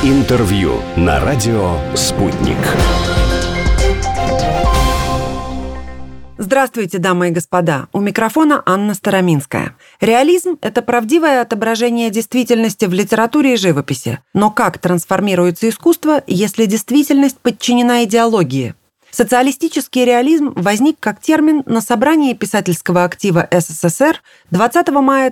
Интервью на радио «Спутник». Здравствуйте, дамы и господа. У микрофона Анна Староминская. Реализм – это правдивое отображение действительности в литературе и живописи. Но как трансформируется искусство, если действительность подчинена идеологии? Социалистический реализм возник как термин на собрании писательского актива СССР 20 мая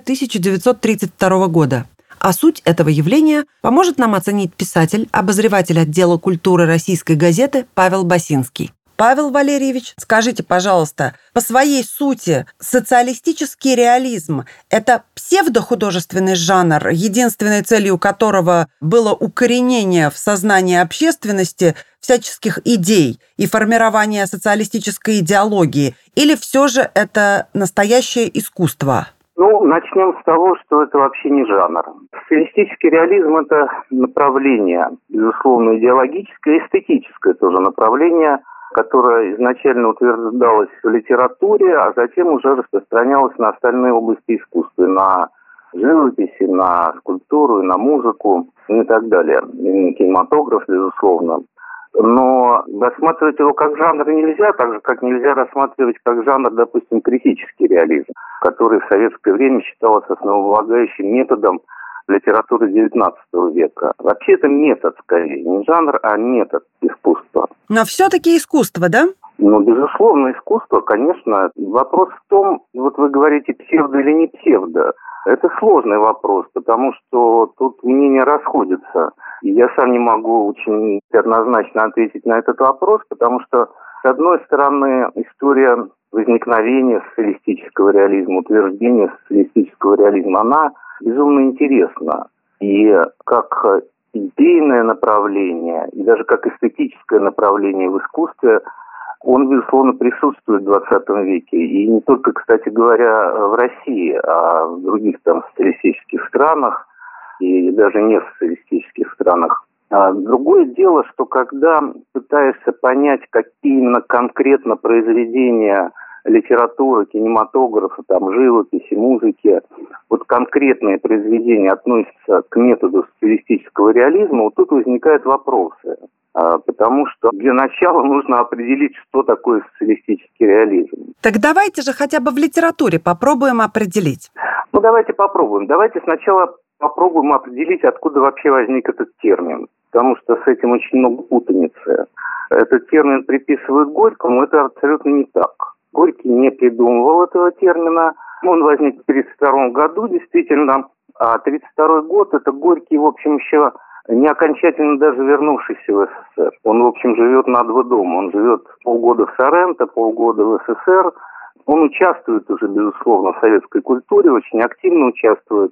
1932 года. А суть этого явления поможет нам оценить писатель, обозреватель отдела культуры российской газеты Павел Басинский. Павел Валерьевич, скажите, пожалуйста, по своей сути социалистический реализм – это псевдохудожественный жанр, единственной целью которого было укоренение в сознании общественности всяческих идей и формирование социалистической идеологии, или все же это настоящее искусство? Начнем с того, что это вообще не жанр. Социалистический реализм – это направление, безусловно, идеологическое и эстетическое тоже направление, которое изначально утверждалось в литературе, а затем уже распространялось на остальные области искусства, на живопись, на скульптуру, на музыку и так далее. И на кинематограф, безусловно. Но рассматривать его как жанр нельзя, так же, как нельзя рассматривать как жанр, допустим, критический реализм, который в советское время считался основополагающим методом литературы XIX века. Вообще это метод, скорее, не жанр, а метод искусства. Но все-таки искусство, да? Безусловно, искусство, конечно. Вопрос в том, вот вы говорите, псевдо или не псевдо. Это сложный вопрос, потому что тут мнения расходятся. И я сам не могу очень однозначно ответить на этот вопрос, потому что, с одной стороны, история возникновения социалистического реализма, утверждения социалистического реализма, она безумно интересна. И как идейное направление, и даже как эстетическое направление в искусстве, он, безусловно, присутствует в 20 веке. И не только, кстати говоря, в России, а в других социалистических странах, и даже не в социалистических странах. Другое дело, что когда пытаешься понять, какие именно конкретно произведения литературы, кинематографа, живописи, музыки, вот конкретные произведения относятся к методу социалистического реализма, вот тут возникают вопросы. Потому что для начала нужно определить, что такое социалистический реализм. Так давайте же хотя бы в литературе попробуем определить. Давайте попробуем. Давайте сначала попробуем определить, откуда вообще возник этот термин. Потому что с этим очень много путаницы. Этот термин приписывают Горькому, это абсолютно не так. Горький не придумывал этого термина. Он возник в 1932 году, действительно. А 1932 год – это Горький, в общем, еще не окончательно даже вернувшийся в СССР. Он, в общем, живет на два дома. Он живет полгода в Соренто, полгода в СССР. Он участвует уже, безусловно, в советской культуре, очень активно участвует,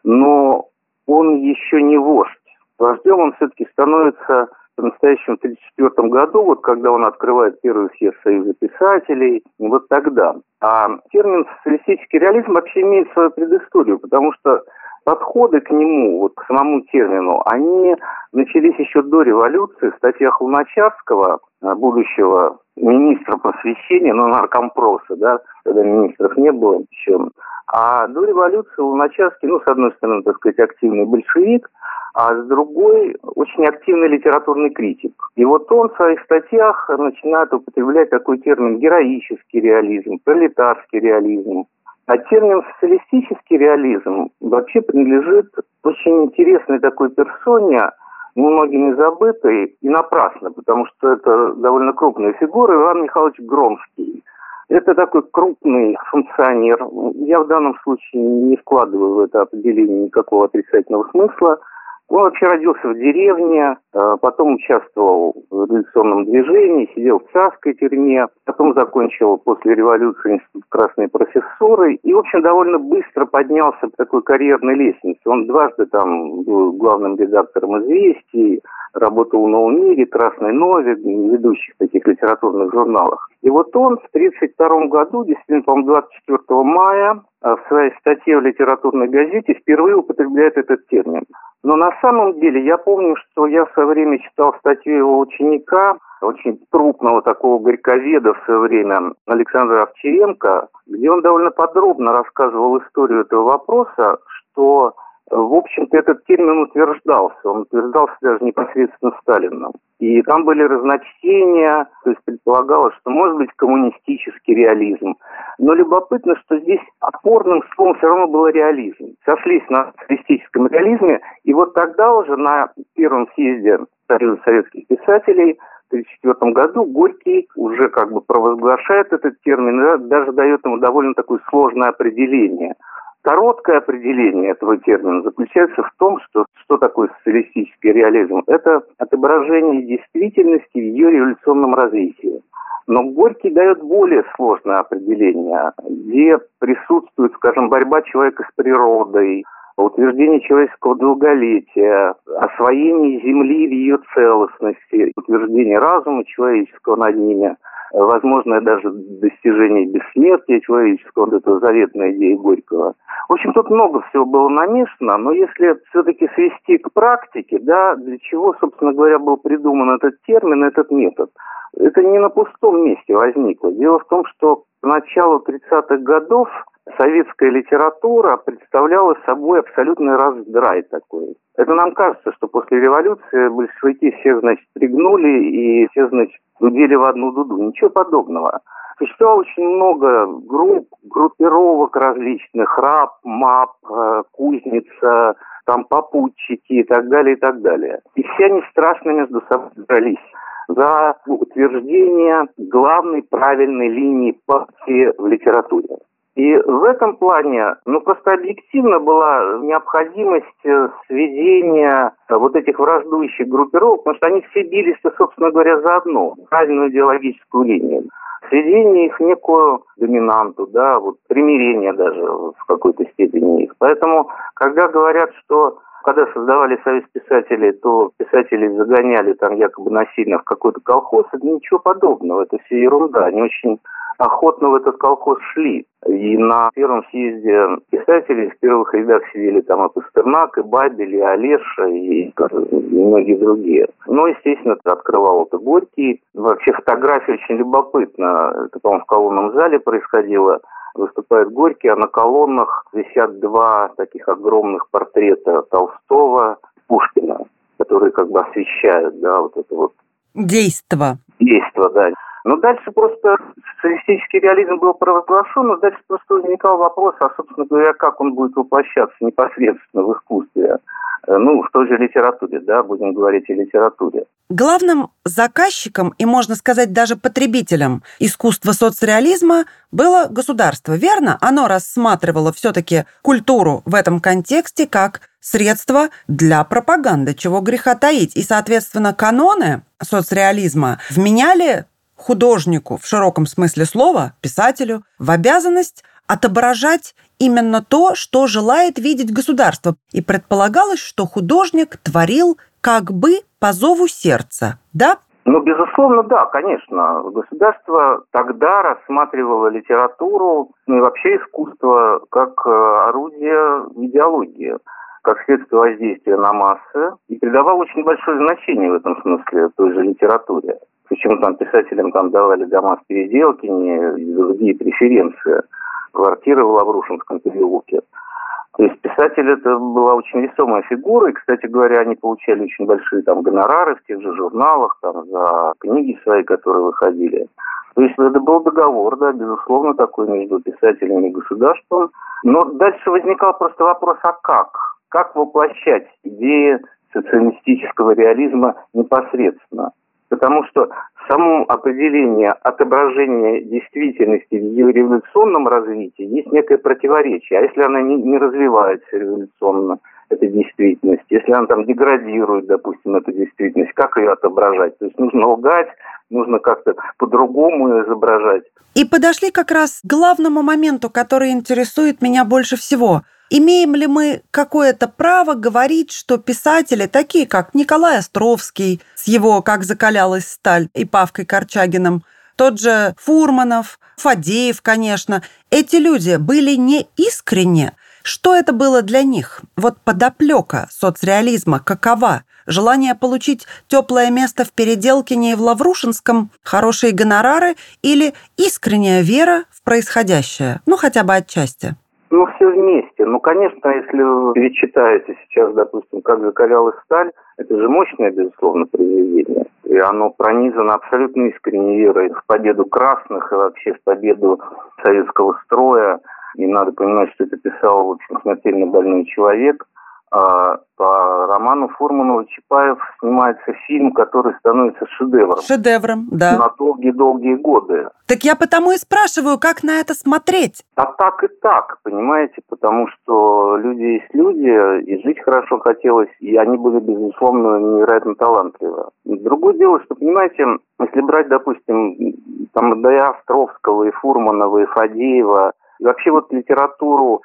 но он еще не вождь. Вождем он все-таки становится по-настоящему в 1934 году, вот когда он открывает первый съезд Союза писателей, вот тогда. А термин «социалистический реализм» вообще имеет свою предысторию, потому что подходы к нему, вот к самому термину, они начались еще до революции. В статьях Луначарского, будущего министра просвещения, наркомпроса, когда министров не было еще. А до революции Луначарский, с одной стороны, активный большевик, а с другой очень активный литературный критик. И вот он в своих статьях начинает употреблять такой термин «героический реализм», «пролетарский реализм». А термин «социалистический реализм» вообще принадлежит очень интересной такой персоне, многими забытой и напрасно, потому что это довольно крупная фигура, Иван Михайлович Громский. Это такой крупный функционер. Я в данном случае не вкладываю в это определение никакого отрицательного смысла. Он вообще родился в деревне, потом участвовал в революционном движении, сидел в царской тюрьме, потом закончил после революции институт красной профессуры и, в общем, довольно быстро поднялся по такой карьерной лестнице. Он дважды был главным редактором «Известий», работал в «Новом мире», «Красной Нове», ведущих таких литературных журналах. И вот он в 1932 году, действительно, по-моему, 24 мая, в своей статье в литературной газете впервые употребляет этот термин. Но на самом деле я помню, что я в свое время читал статью его ученика, очень крупного такого горьковеда в свое время Александра Овчаренко, где он довольно подробно рассказывал историю этого вопроса, что в общем-то, этот термин утверждался. Он утверждался даже непосредственно Сталином. И там были разночтения, то есть предполагалось, что может быть коммунистический реализм. Но любопытно, что здесь опорным словом все равно был реализм. Сошлись на социалистическом реализме, и вот тогда уже на первом съезде Союза советских писателей в 1934 году Горький уже как бы провозглашает этот термин, даже дает ему довольно такое сложное определение. Короткое определение этого термина заключается в том, что такое социалистический реализм. Это отображение действительности в ее революционном развитии. Но Горький дает более сложное определение, где присутствует, скажем, борьба человека с природой, утверждение человеческого долголетия, освоение Земли в ее целостности, утверждение разума человеческого над ними, возможное даже достижение бессмертия человеческого, вот это заветная идея Горького. В общем, тут много всего было намешано, но если все-таки свести к практике, да, для чего, собственно говоря, был придуман этот термин, этот метод, это не на пустом месте возникло. Дело в том, что к началу 30-х годов советская литература представляла собой абсолютный раздрай такой. Это нам кажется, что после революции большевики всех, значит, пригнули и все, значит, дудели в одну дуду. Ничего подобного. Существовало очень много группировок различных, РАП, МАП, Кузница, там попутчики и так далее, и так далее. И все они страшно между собой дрались за утверждение главной правильной линии партии в литературе. И в этом плане, просто объективно была необходимость сведения вот этих враждующих группировок, потому что они все бились-то, собственно говоря, за одну правильную идеологическую линию. Сведение их в некую доминанту, да, вот примирение даже в какой-то степени их. Поэтому, когда говорят, что когда создавали Союз писателей, то писателей загоняли там якобы насильно в какой-то колхоз, это ничего подобного, это все ерунда. Они очень охотно в этот колхоз шли. И на первом съезде писателей в первых рядах сидели там и Пастернак, и Бабель, и Олеша, и многие другие. Но, естественно, это открывал это Горький. Вообще фотография очень любопытна. Это, по-моему, в колонном зале происходило. Выступает Горький, а на колоннах висят два таких огромных портрета Толстого, Пушкина, которые как бы освещают, да, вот это вот... Действо, да. Но дальше просто социалистический реализм был провозглашен, но дальше просто возникал вопрос, а, собственно говоря, как он будет воплощаться непосредственно в искусстве, в той же литературе, да, будем говорить о литературе. Главным заказчиком и, можно сказать, даже потребителем искусства соцреализма было государство, верно? Оно рассматривало все-таки культуру в этом контексте как средство для пропаганды, чего греха таить. И, соответственно, каноны соцреализма вменяли художнику, в широком смысле слова, писателю, в обязанность отображать именно то, что желает видеть государство. И предполагалось, что художник творил как бы по зову сердца, да? Безусловно, да, конечно. Государство тогда рассматривало литературу, и вообще искусство как орудие идеологии, как средство воздействия на массы, и придавало очень большое значение в этом смысле той же литературе. Причем там писателям давали дома в Переделкине и другие преференции, квартиры в Лаврушинском переулке. То есть писатель это была очень весомая фигура, и, кстати говоря, они получали очень большие гонорары в тех же журналах, за книги свои, которые выходили. То есть это был договор, да, безусловно, такой между писателями и государством. Но дальше возникал просто вопрос, а как? Как воплощать идеи социалистического реализма непосредственно? Потому что само определение отображения действительности в ее революционном развитии есть некое противоречие. А если она не развивается революционно, эта действительность, если она деградирует, допустим, эту действительность, как ее отображать? То есть нужно лгать, нужно как-то по-другому ее изображать. И подошли как раз к главному моменту, который интересует меня больше всего. Имеем ли мы какое-то право говорить, что писатели, такие как Николай Островский с его «Как закалялась сталь» и Павкой Корчагиным, тот же Фурманов, Фадеев, конечно, эти люди были не искренни? Что это было для них? Вот подоплека соцреализма какова? Желание получить теплое место в Переделкине и в Лаврушинском, хорошие гонорары или искренняя вера в происходящее? Хотя бы отчасти. Все вместе. Конечно, если вы перечитаете сейчас, допустим, «Как закалялась сталь», это же мощное, безусловно, произведение. И оно пронизано абсолютно искренней верой в победу красных и вообще в победу советского строя. И надо понимать, что это писал, в общем, смертельно больной человек. А по роману Фурманова-Чапаев снимается фильм, который становится шедевром. Шедевром, да. На долгие-долгие годы. Так я потому и спрашиваю, как на это смотреть? А так и так, понимаете, потому что люди есть люди, и жить хорошо хотелось, и они были, безусловно, невероятно талантливы. Другое дело, что, понимаете, если брать, допустим, там, и Островского, и Фурманова, и Фадеева, и вообще литературу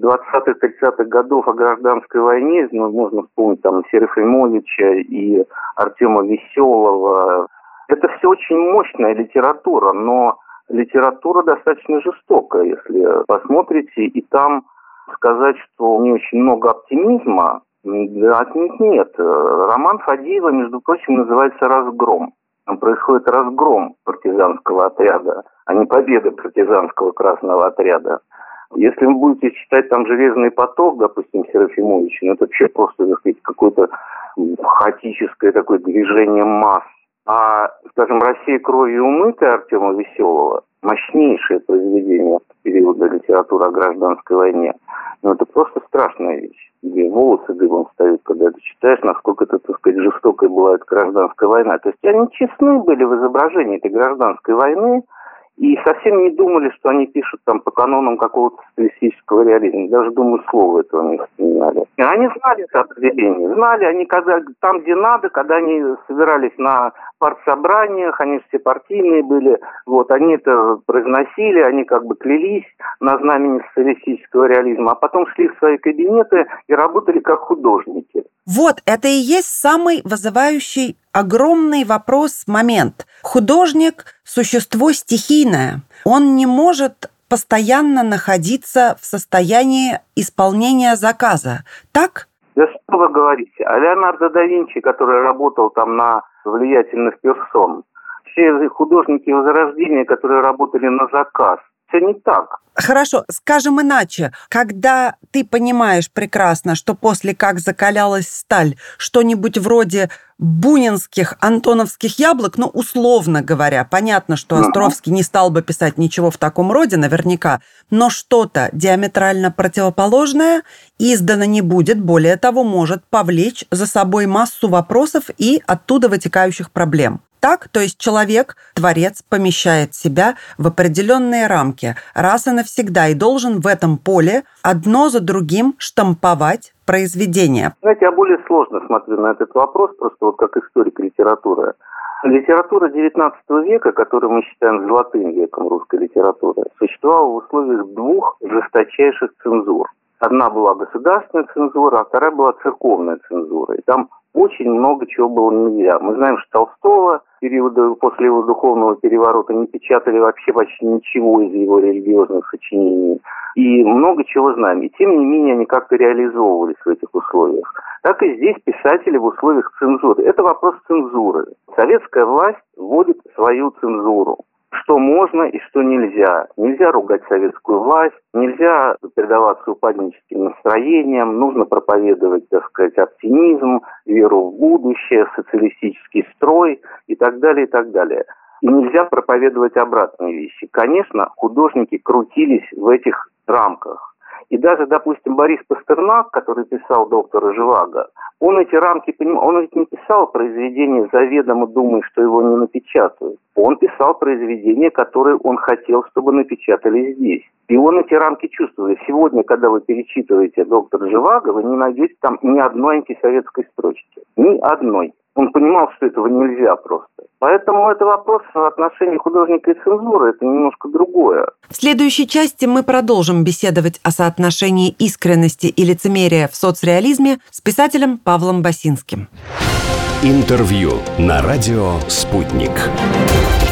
20-30-х годов о гражданской войне, можно вспомнить там Серафимовича и Артема Веселого. Это все очень мощная литература, но литература достаточно жестокая, если посмотрите, и там сказать, что не очень много оптимизма, отнюдь нет. Роман Фадеева, между прочим, называется «Разгром». Там происходит разгром партизанского отряда, а не победа партизанского красного отряда. Если вы будете читать там «Железный поток», допустим, Серафимовича, это вообще просто, так сказать, какое-то хаотическое такое движение масс. А, скажем, «Россия кровью умытая» Артема Веселого, мощнейшее произведение периода литературы о гражданской войне, это просто страшная вещь. Где волосы дыбом встают, когда ты читаешь, насколько это, так сказать, жестокой была эта гражданская война. То есть они честны были в изображении этой гражданской войны, и совсем не думали, что они пишут там по канонам какого-то социалистического реализма. Даже, думаю, слова этого не вспоминали. И они знали это определение. Знали они, когда там, где надо, когда они собирались на партсобраниях, они же все партийные были, они это произносили, они как бы клялись на знамени социалистического реализма, а потом шли в свои кабинеты и работали как художники. Это и есть самый вызывающий огромный момент. Художник – существо стихийное. Он не может постоянно находиться в состоянии исполнения заказа. Так? Да что вы говорите? А Леонардо да Винчи, который работал там на влиятельных персон, все художники Возрождения, которые работали на заказ, все не так. Хорошо, скажем иначе. Когда ты понимаешь прекрасно, что после «Как закалялась сталь» что-нибудь вроде бунинских, антоновских яблок, условно говоря, понятно, что Островский не стал бы писать ничего в таком роде, наверняка, но что-то диаметрально противоположное издано не будет, более того, может повлечь за собой массу вопросов и оттуда вытекающих проблем. Так, то есть человек, творец, помещает себя в определенные рамки раз и навсегда и должен в этом поле одно за другим штамповать произведения. Знаете, я более сложно смотрю на этот вопрос, просто как историк литературы. Литература XIX века, которую мы считаем золотым веком русской литературы, существовала в условиях двух жесточайших цензур. Одна была государственная цензура, а вторая была церковная цензура. И там очень много чего было нельзя. Мы знаем, что Толстого периода после его духовного переворота не печатали вообще почти ничего из его религиозных сочинений. И много чего знаем. И тем не менее они как-то реализовывались в этих условиях. Так и здесь писатели в условиях цензуры. Это вопрос цензуры. Советская власть вводит свою цензуру. Что можно и что нельзя. Нельзя ругать советскую власть, нельзя предаваться упадническим настроениям, нужно проповедовать, оптимизм, веру в будущее, социалистический строй и так далее, и так далее. И нельзя проповедовать обратные вещи. Конечно, художники крутились в этих рамках. И даже, допустим, Борис Пастернак, который писал «Доктора Живаго», он эти рамки понимал. Он ведь не писал произведения, заведомо думая, что его не напечатают. Он писал произведения, которые он хотел, чтобы напечатали здесь. И он эти рамки чувствовал. Сегодня, когда вы перечитываете «Доктора Живаго», вы не найдете там ни одной антисоветской строчки. Ни одной. Он понимал, что этого нельзя просто. Поэтому это вопрос отношений художника и цензуры, это немножко другое. В следующей части мы продолжим беседовать о соотношении искренности и лицемерия в соцреализме с писателем Павлом Басинским. Интервью на радио «Спутник».